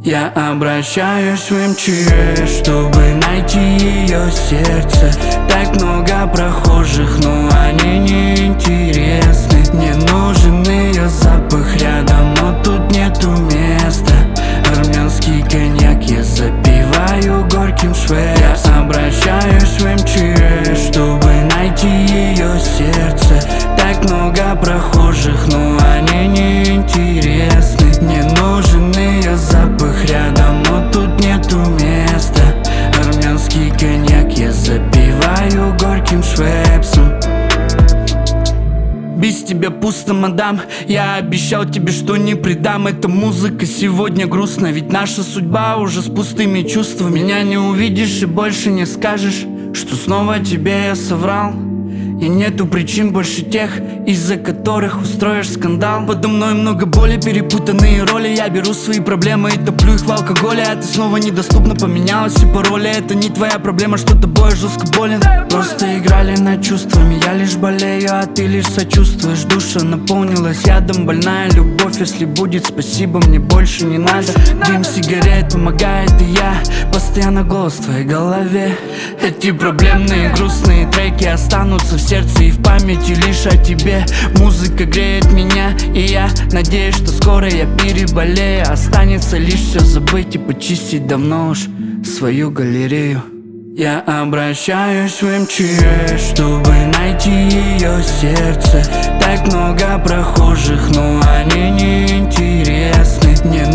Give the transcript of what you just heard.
Я обращаюсь в МЧС, чтобы найти ее сердце. Так много прохожих, но они не интересны. Мне нужен ее запах рядом, но тут нету места. Армянский коньяк я запиваю горьким шведом. Я обращаюсь в МЧС, чтобы найти ее сердце. Так много прохожих, но они не интересны. Мне нужен ее запах рядом, но тут нету места. Армянский коньяк я запиваю горьким швепсом. Без тебя пусто, мадам. Я обещал тебе, что не предам. Эта музыка сегодня грустна, ведь наша судьба уже с пустыми чувствами. Меня не увидишь и больше не скажешь, что снова тебе я соврал. И нету причин больше тех, из-за которых устроишь скандал. Подо мной много боли, перепутанные роли. Я беру свои проблемы и топлю их в алкоголе. А ты снова недоступна, поменялась и пароли. Это не твоя проблема, что тобой жестко болен. Просто играли над чувствами. Я лишь болею, а ты лишь сочувствуешь. Душа наполнилась ядом, больная любовь. Если будет, спасибо, мне больше не надо. Дым сигарет помогает, и я постоянно голос в твоей голове. Эти проблемные грустные треки останутся в сердце и в памяти лишь о тебе. Музыка греет меня, и я надеюсь, что скоро я переболею. Останется лишь все забыть и почистить давно уж свою галерею. Я обращаюсь в МЧС, чтобы найти ее сердце. Так много прохожих, но они не интересны. Мне